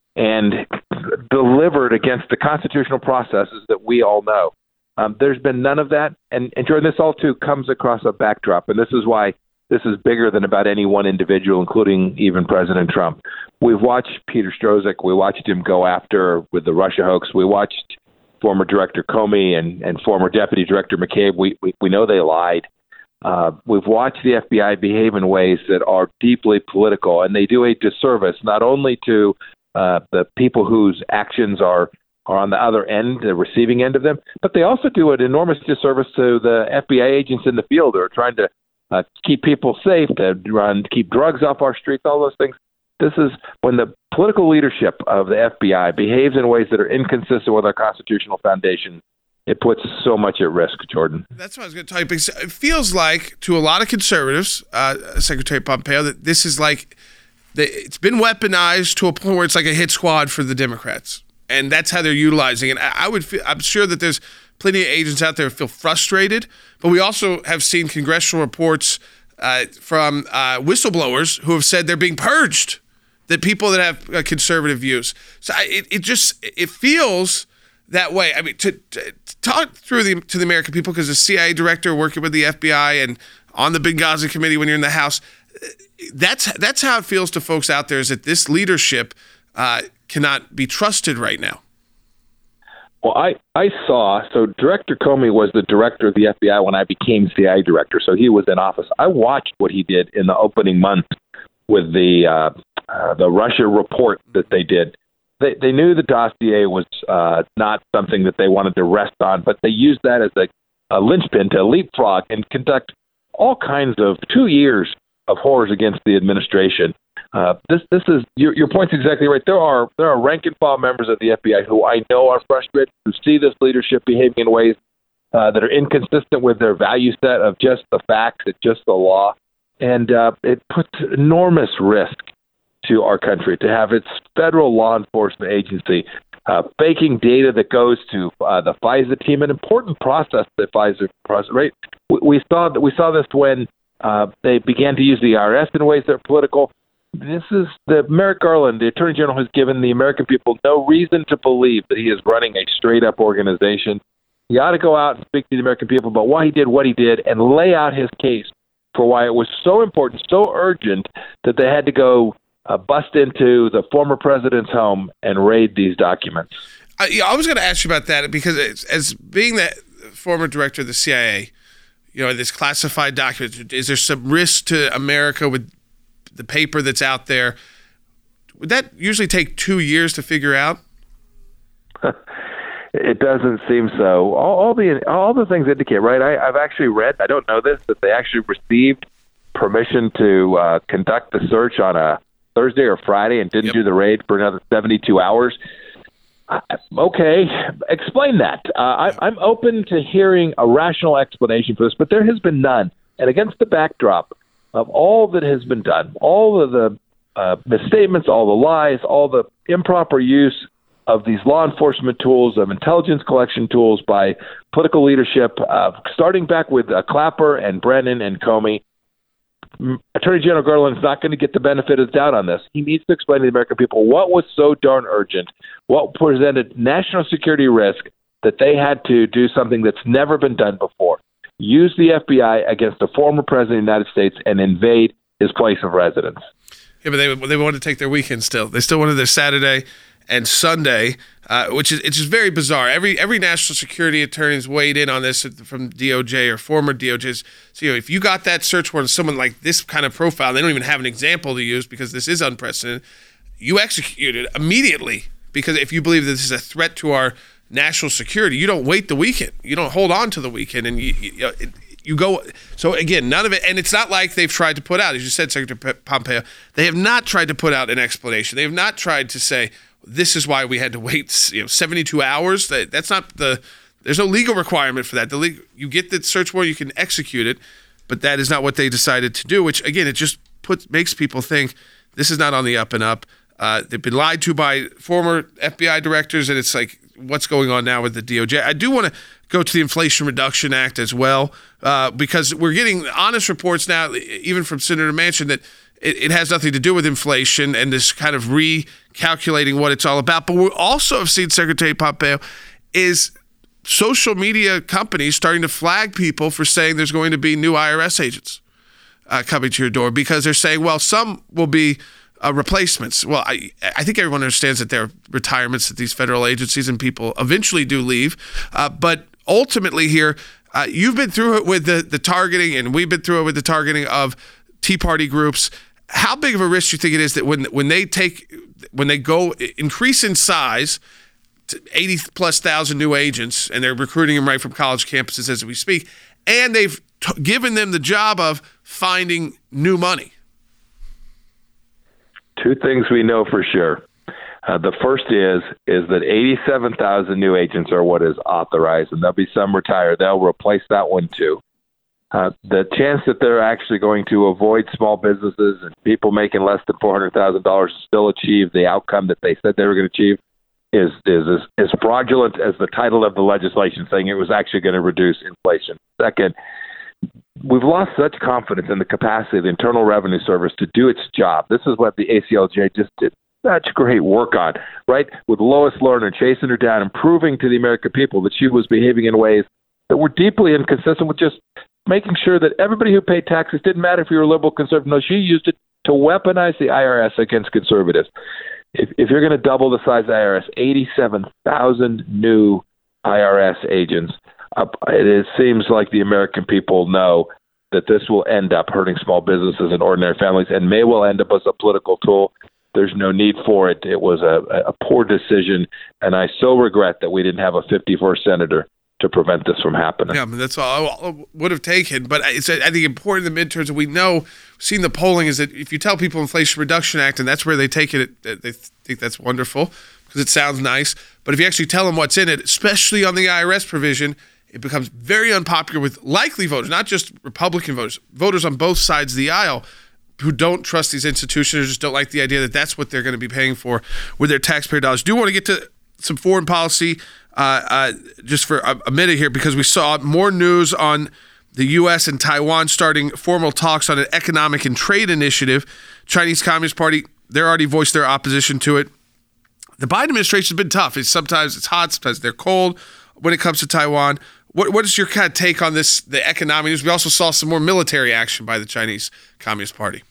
and delivered against the constitutional processes that we all know. Um, there's been none of that. And, and Jordan, this all too comes across a backdrop. And this is why this is bigger than about any one individual, including even President Trump. We've watched Peter Strzok. We watched him go after with the Russia hoax. We watched former Director Comey and, and former Deputy Director McCabe. We, we, we know they lied. Uh, we've watched the F B I behave in ways that are deeply political, and they do a disservice not only to uh, the people whose actions are, are on the other end, the receiving end of them, but they also do an enormous disservice to the F B I agents in the field who are trying to uh, keep people safe, to run, to keep drugs off our streets, all those things. This is when the political leadership of the F B I behaves in ways that are inconsistent with our constitutional foundation. It puts so much at risk, Jordan. That's what I was going to tell you. Because it feels like to a lot of conservatives, uh, Secretary Pompeo, that this is like the, it's been weaponized to a point where it's like a hit squad for the Democrats, and that's how they're utilizing it. I, I would feel, I'm sure that there's plenty of agents out there who feel frustrated, but we also have seen congressional reports uh, from uh, whistleblowers who have said they're being purged. That people that have uh, conservative views. So I, it, it just, it feels that way. I mean, to, to, to talk through the, to the American people, because the C I A director working with the F B I and on the Benghazi committee when you're in the House, that's that's how it feels to folks out there, is that this leadership uh, cannot be trusted right now. Well, I, I saw, so Director Comey was the director of the F B I when I became C I A director, so he was in office. I watched what he did in the opening month with the uh, uh, the Russia report that they did. They they knew the dossier was uh, not something that they wanted to rest on, but they used that as a, a linchpin to leapfrog and conduct all kinds of two years of horrors against the administration. Uh, this this is your your point's exactly right. There are there are rank and file members of the F B I who I know are frustrated, who see this leadership behaving in ways uh, that are inconsistent with their value set of just the facts, it's just the law, and uh, it puts enormous risk to our country to have its federal law enforcement agency uh, faking data that goes to uh, the FISA team, an important process that FISA process. Right, we, we saw that we saw this when uh, they began to use the I R S in ways that are political. This is the Merrick Garland, the Attorney General, has given the American people no reason to believe that he is running a straight-up organization. He ought to go out and speak to the American people about why he did what he did and lay out his case for why it was so important, so urgent, that they had to go uh, bust into the former president's home and raid these documents. I, yeah, I was going to ask you about that because it's, as being the former director of the C I A, you know, this classified document, is there some risk to America with the paper that's out there? Would that usually take two years to figure out? It doesn't seem so. All, all the all the things indicate, right? I, I've actually read, I don't know this, that they actually received permission to uh, conduct the search on a Thursday or Friday and didn't yep. do the raid for another seventy-two hours. Uh, okay, explain that. Uh, I, I'm open to hearing a rational explanation for this, but there has been none. And against the backdrop of all that has been done, all of the uh, misstatements, all the lies, all the improper use of these law enforcement tools, of intelligence collection tools by political leadership, uh, starting back with uh, Clapper and Brennan and Comey, Attorney General Garland is not going to get the benefit of the doubt on this. He needs to explain to the American people what was so darn urgent, what presented national security risk that they had to do something that's never been done before. Use the F B I against a former president of the United States and invade his place of residence. Yeah, but they they wanted to take their weekend still. They still wanted their Saturday and Sunday, uh, which is it's just very bizarre. Every every national security attorney has weighed in on this from D O J or former D O Js. So, you know, if you got that search warrant, someone like this kind of profile, they don't even have an example to use because this is unprecedented. You execute it immediately because if you believe that this is a threat to our national security, you don't wait the weekend. You don't hold on to the weekend, and you you, you go. So again, none of it, and it's not like they've tried to put out, as you said, Secretary Pompeo, they have not tried to put out an explanation. They have not tried to say this is why we had to wait, you know, seventy-two hours. That that's not the. There's no legal requirement for that. The legal, you get the search warrant, you can execute it, but that is not what they decided to do. Which again, it just puts makes people think this is not on the up and up. Uh, they've been lied to by former F B I directors, and it's like, what's going on now with the D O J? I do want to go to the Inflation Reduction Act as well, uh, because we're getting honest reports now, even from Senator Manchin, that it, it has nothing to do with inflation and this kind of recalculating what it's all about. But we also have seen Secretary Pompeo is social media companies starting to flag people for saying there's going to be new I R S agents uh, coming to your door because they're saying, well, some will be Uh, replacements. Well, I I think everyone understands that there are retirements at these federal agencies and people eventually do leave. Uh, but ultimately here, uh, you've been through it with the, the targeting, and we've been through it with the targeting of Tea Party groups. How big of a risk do you think it is that when when they take when they go increase in size to eighty plus thousand new agents, and they're recruiting them right from college campuses as we speak, and they've t- given them the job of finding new money? Two things we know for sure. Uh, the first is is that eighty-seven thousand new agents are what is authorized, and there'll be some retire. They'll replace that one too. Uh, the chance that they're actually going to avoid small businesses and people making less than four hundred thousand dollars still achieve the outcome that they said they were going to achieve is is as, as fraudulent as the title of the legislation saying it was actually going to reduce inflation. Second, we've lost such confidence in the capacity of the Internal Revenue Service to do its job. This is what the A C L J just did such great work on, right? With Lois Lerner chasing her down and proving to the American people that she was behaving in ways that were deeply inconsistent with just making sure that everybody who paid taxes, didn't matter if you were liberal, conservative. No, she used it to weaponize the I R S against conservatives. If, if you're going to double the size of the I R S, eighty-seven thousand new I R S agents, uh, it is, seems like the American people know that this will end up hurting small businesses and ordinary families and may well end up as a political tool. There's no need for it. It was a, a poor decision, and I so regret that we didn't have a fifty-first senator to prevent this from happening. Yeah, I mean, that's all I would have taken. But it's, I think, important in the midterms, we know, seeing the polling, is that if you tell people Inflation Reduction Act, and that's where they take it, they think that's wonderful because it sounds nice. But if you actually tell them what's in it, especially on the I R S provision, it becomes very unpopular with likely voters, not just Republican voters, voters on both sides of the aisle who don't trust these institutions or just don't like the idea that that's what they're going to be paying for with their taxpayer dollars. Do want to get to some foreign policy uh, uh, just for a, a minute here, because we saw more news on the U S and Taiwan starting formal talks on an economic and trade initiative. Chinese Communist Party, they're already voiced their opposition to it. The Biden administration has been tough. It's sometimes it's hot, sometimes they're cold when it comes to Taiwan. What What is your kind of take on this, the economic news? We also saw some more military action by the Chinese Communist Party.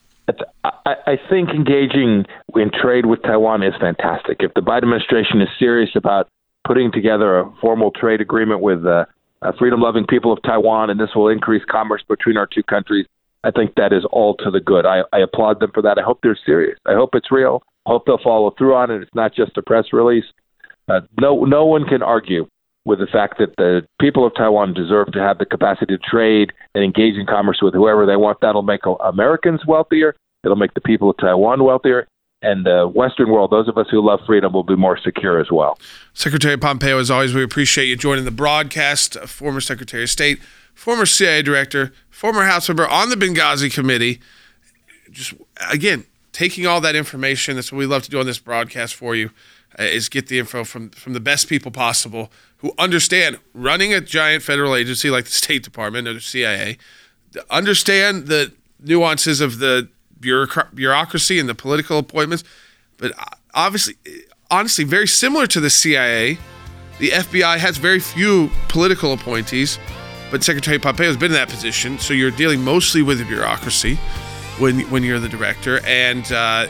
I, I think engaging in trade with Taiwan is fantastic. If the Biden administration is serious about putting together a formal trade agreement with uh, uh, freedom-loving people of Taiwan, and this will increase commerce between our two countries, I think that is all to the good. I, I applaud them for that. I hope they're serious. I hope it's real. I hope they'll follow through on it. It's not just a press release. Uh, no, no one can argue with the fact that the people of Taiwan deserve to have the capacity to trade and engage in commerce with whoever they want. That'll make Americans wealthier. It'll make the people of Taiwan wealthier. And the Western world, those of us who love freedom, will be more secure as well. Secretary Pompeo, as always, we appreciate you joining the broadcast. Former Secretary of State, former C I A director, former House member on the Benghazi Committee. Just, again, taking all that information. That's what we love to do on this broadcast for you, uh, is get the info from, from the best people possible who understand running a giant federal agency like the State Department or the C I A, understand the nuances of the bureauc- bureaucracy and the political appointments. But obviously, honestly, very similar to the C I A, the F B I has very few political appointees, but Secretary Pompeo has been in that position, so you're dealing mostly with the bureaucracy when when you're the director. And uh,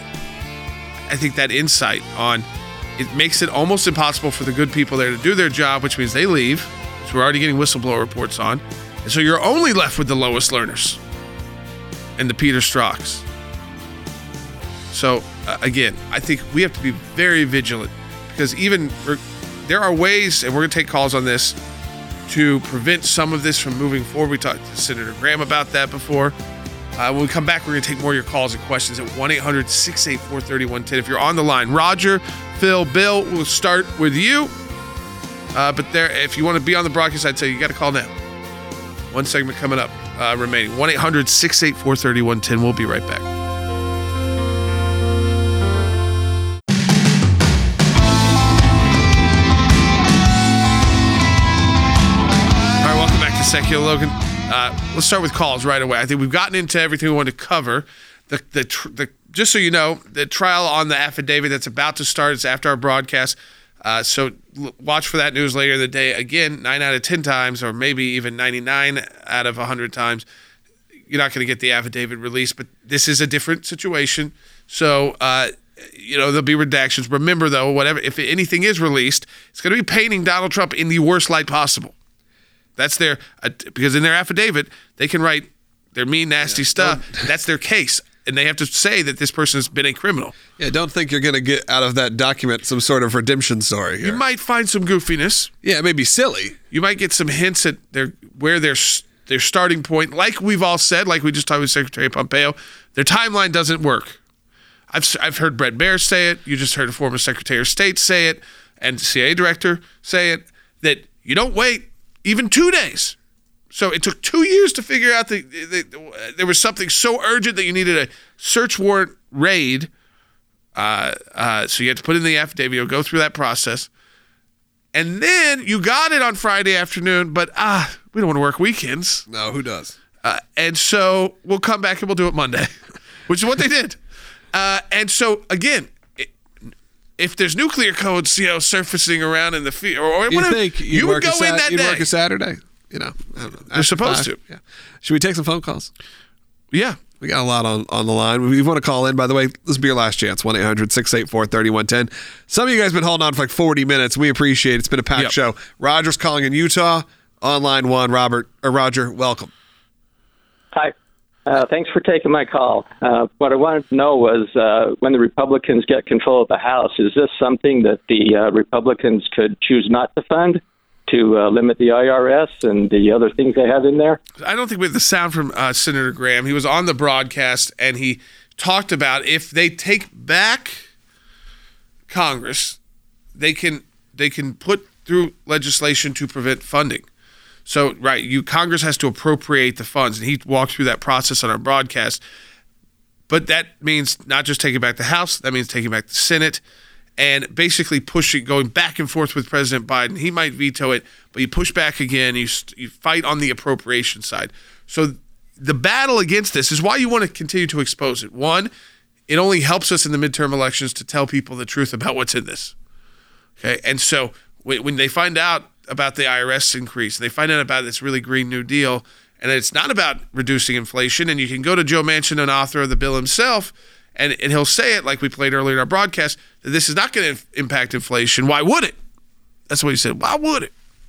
I think that insight on it makes it almost impossible for the good people there to do their job, which means they leave, which we're already getting whistleblower reports on. And so you're only left with the lowest learners and the Peter Strzoks. So, uh, again, I think we have to be very vigilant, because even we're, there are ways, and we're going to take calls on this, to prevent some of this from moving forward. We talked to Senator Graham about that before. Uh, when we come back, we're going to take more of your calls and questions at one eight hundred six eight four three one one zero. If you're on the line, Roger, Phil, Bill, we'll start with you. Uh, but there, if you want to be on the broadcast, I'd say you got to call now. One segment coming up uh, remaining. one eight hundred six eight four three one one zero. We'll be right back. All right, welcome back to Secular Logan. Uh, let's start with calls right away. I think we've gotten into everything we wanted to cover. The, the, tr- the just so you know, the trial on the affidavit that's about to start is after our broadcast. Uh, so l- watch for that news later in the day. Again, nine out of ten times, or maybe even ninety-nine out of one hundred times, you're not going to get the affidavit released. But this is a different situation. So, uh, you know, there'll be redactions. Remember, though, whatever, if anything is released, it's going to be painting Donald Trump in the worst light possible. That's their, uh, because in their affidavit, they can write their mean, nasty yeah. stuff. That's their case. And they have to say that this person has been a criminal. Yeah, don't think you're going to get out of that document some sort of redemption story here. You might find some goofiness. Yeah, it may be silly. You might get some hints at their where their their starting point. Like we've all said, like we just talked with Secretary Pompeo, their timeline doesn't work. I've I've heard Bret Baier say it. You just heard a former Secretary of State say it, and C I A director say it, that you don't wait even two days. So it took two years to figure out that the, the, there was something so urgent that you needed a search warrant raid. Uh, uh, so you had to put in the affidavit, you'll go through that process. And then you got it on Friday afternoon, but ah, we don't want to work weekends. No, who does? Uh, and so we'll come back and we'll do it Monday, which is what they did. Uh, and so, again, it, if there's nuclear codes, you know, surfacing around in the field, or, or you whatever, think you would go sat- in that you'd day. work a Saturday? You know, I don't know. They're supposed five. to. Yeah. Should we take some phone calls? Yeah. We got a lot on, on the line. If you want to call in, by the way, this will be your last chance. one eight hundred six eight four three one one zero. Some of you guys have been holding on for like forty minutes. We appreciate it. It's been a packed Yep. show. Roger's calling in Utah. On line one, Robert, or Roger, welcome. Hi. Uh, thanks for taking my call. Uh, what I wanted to know was uh, when the Republicans get control of the House, is this something that the uh, Republicans could choose not to fund? to uh, limit the I R S and the other things they have in there? I don't think we have the sound from uh, Senator Graham. He was on the broadcast, and he talked about if they take back Congress, they can they can put through legislation to prevent funding. So, right, you Congress has to appropriate the funds, and he walked through that process on our broadcast. But that means not just taking back the House, that means taking back the Senate, and basically pushing, going back and forth with President Biden. He might veto it, but you push back again, you, you fight on the appropriation side. So the battle against this is why you want to continue to expose it. One, it only helps us in the midterm elections to tell people the truth about what's in this. Okay, and so when they find out about the I R S increase, they find out about this really Green New Deal, and it's not about reducing inflation, and you can go to Joe Manchin, an author of the bill himself, and, and he'll say it like we played earlier in our broadcast, that this is not going to impact inflation. Why would it? That's what he said. Why would it?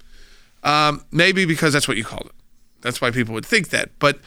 Um, maybe because that's what you called it. That's why people would think that. But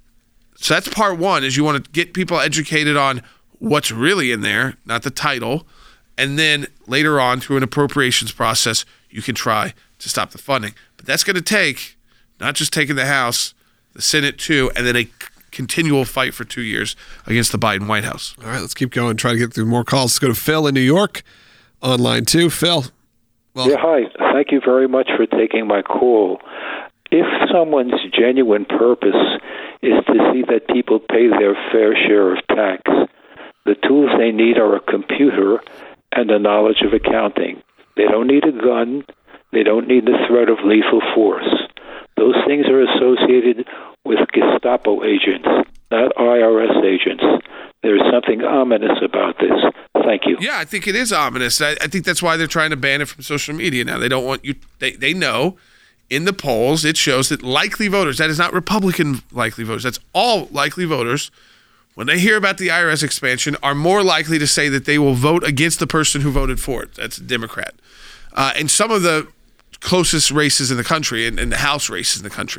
so that's part one, is you want to get people educated on what's really in there, not the title. And then later on, through an appropriations process, you can try to stop the funding. But that's going to take not just taking the House, the Senate too, and then a c- continual fight for two years against the Biden White House. All right, let's keep going. Try to get through more calls. Let's go to Phil in New York on line two. Phil. Well, yeah, hi. Thank you very much for taking my call. If someone's genuine purpose is to see that people pay their fair share of tax, the tools they need are a computer and a knowledge of accounting. They don't need a gun. They don't need the threat of lethal force. Those things are associated with Gestapo agents, not I R S agents. There's something ominous about this. Thank you. Yeah, I think it is ominous. I, I think that's why they're trying to ban it from social media now. They don't want you, they, they know in the polls, it shows that likely voters, that is not Republican likely voters, that's all likely voters, when they hear about the I R S expansion, are more likely to say that they will vote against the person who voted for it. That's a Democrat. Uh, and some of the closest races in the country, and, and the House races in the country.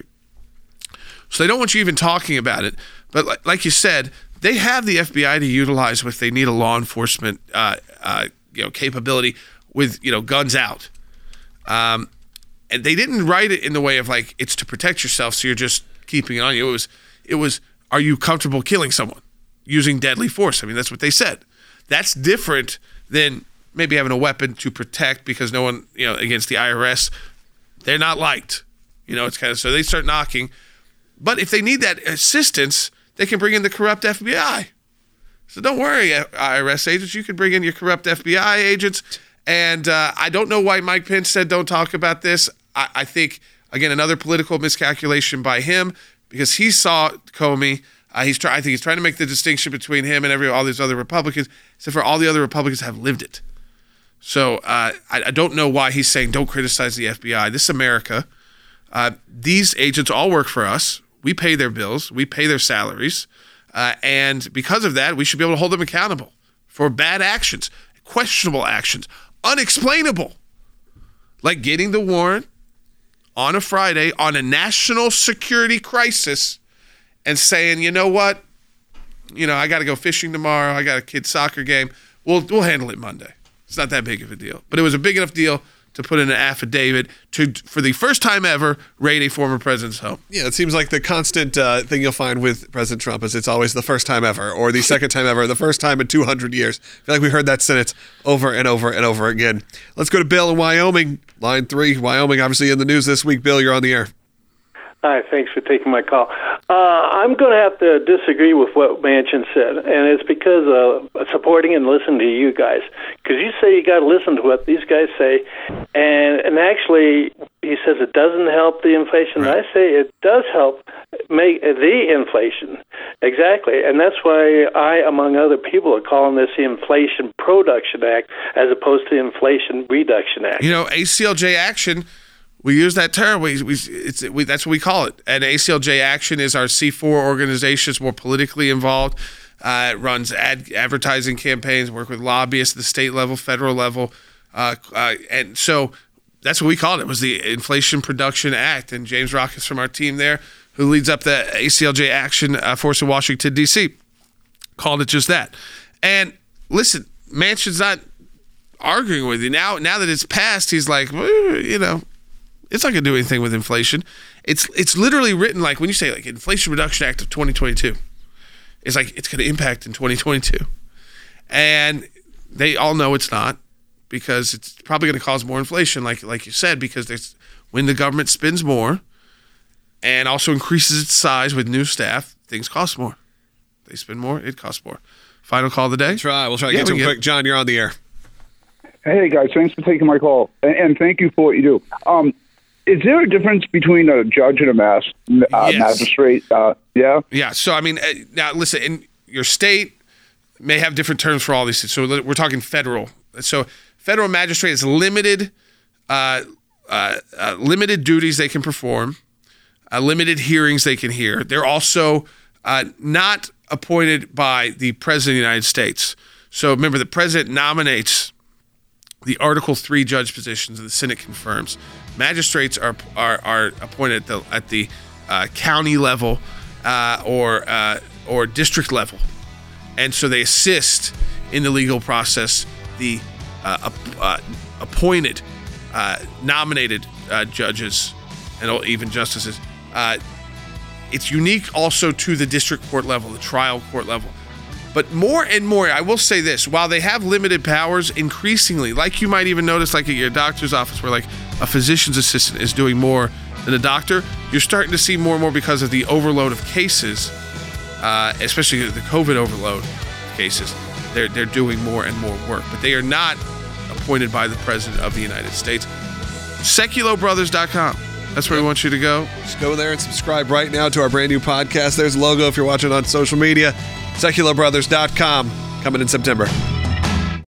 So they don't want you even talking about it. But like, like you said, they have the F B I to utilize if they need a law enforcement uh, uh, you know, capability with, you know, guns out. Um, and they didn't write it in the way of like, it's to protect yourself, so you're just keeping it on you. It was, it was, are you comfortable killing someone using deadly force? I mean, that's what they said. That's different than maybe having a weapon to protect, because no one, you know, against the I R S, they're not liked. You know, it's kind of, so they start knocking. But if they need that assistance, they can bring in the corrupt F B I. So don't worry, I R S agents, you can bring in your corrupt F B I agents. And uh, I don't know why Mike Pence said don't talk about this. I, I think, again, another political miscalculation by him, because he saw Comey. Uh, he's try, I think he's trying to make the distinction between him and every all these other Republicans, except for all the other Republicans have lived it. So uh, I, I don't know why he's saying don't criticize the F B I. This is America. Uh, these agents all work for us. We pay their bills. We pay their salaries. Uh, and because of that, we should be able to hold them accountable for bad actions, questionable actions, unexplainable, like getting the warrant on a Friday on a national security crisis and saying, you know what, you know, I got to go fishing tomorrow. I got a kid's soccer game. We'll we'll handle it Monday. It's not that big of a deal. But it was a big enough deal to put in an affidavit to, for the first time ever, raid a former president's home. Yeah, it seems like the constant uh, thing you'll find with President Trump is it's always the first time ever, or the second time ever, the first time in two hundred years. I feel like we heard that sentence over and over and over again. Let's go to Bill in Wyoming, line three. Wyoming, obviously in the news this week. Bill, you're on the air. Hi, thanks for taking my call. Uh, I'm going to have to disagree with what Manchin said, and it's because of supporting and listening to you guys. Because you say you got to listen to what these guys say, and and actually, he says it doesn't help the inflation. Right. I say it does help make the inflation. Exactly, and that's why I, among other people, are calling this the Inflation Production Act as opposed to the Inflation Reduction Act. You know, A C L J Action, we use that term. We, we, it's, we that's what we call it. And A C L J Action is our C four organization. It's more politically involved. Uh, it runs ad, advertising campaigns, work with lobbyists at the state level, federal level. Uh, uh, and so that's what we called it. It was the Inflation Production Act. And James Rock is from our team there, who leads up the A C L J Action uh, force in Washington, D C, called it just that. And listen, Manchin's not arguing with you. Now, now that it's passed, he's like, well, you know, It's not going to do anything with inflation. It's it's literally written like when you say like Inflation Reduction Act of twenty twenty-two. It's like it's going to impact in twenty twenty-two. And they all know it's not because it's probably going to cause more inflation, like like you said, because there's when the government spends more and also increases its size with new staff, things cost more. They spend more, it costs more. Final call of the day. We'll try. We'll try to Yeah, get to we him can quick. John, you're on the air. Hey guys, thanks for taking my call, and, and thank you for what you do. Um, is there a difference between a judge and a mass, uh, Yes. magistrate? Uh, yeah. Yeah. So I mean, uh, now listen. In your state may have different terms for all these things. So we're talking federal. So federal magistrate is limited, uh, uh, uh, limited duties they can perform, uh, limited hearings they can hear. They're also uh, not appointed by the president of the United States. So remember, the president nominates the Article Three judge positions, and the Senate confirms. Magistrates are are, are appointed at the at the uh, county level uh, or uh, or district level, and so they assist in the legal process. The uh, uh, appointed, uh, nominated uh, judges and even justices. Uh, it's unique also to the district court level, the trial court level. But more and more, I will say this, while they have limited powers, increasingly, like you might even notice like at your doctor's office where like a physician's assistant is doing more than a doctor, you're starting to see more and more because of the overload of cases, uh, especially the COVID overload of cases. They're, they're doing more and more work, but they are not appointed by the President of the United States. Seculo Brothers dot com. That's where we want you to go. Just go there and subscribe right now to our brand new podcast. There's a logo if you're watching on social media. Seculo Brothers dot com, coming in September.